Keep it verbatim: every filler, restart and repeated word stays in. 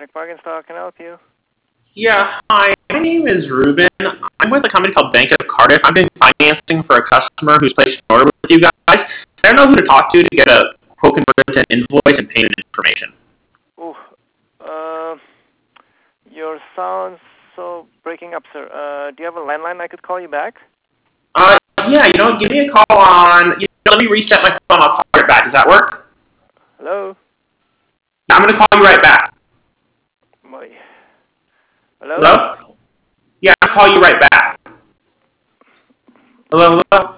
National Park and Stock. Can I help you? Yeah, hi. My name is Ruben. I'm with a company called Bank of Cardiff. I'm doing financing for a customer who's placed an order with you guys. I don't know who to talk to to get a quote converted to an invoice and payment information. Oh, uh, your sound's so breaking up, sir. Uh, do you have a landline I could call you back? Uh, yeah, you know, give me a call on. You know, let me reset my phone. I'll call you right back. Does that work? Hello? Yeah, I'm gonna call you right back. My... Hello? Hello? Yeah, I'll call you right back. Hello, hello.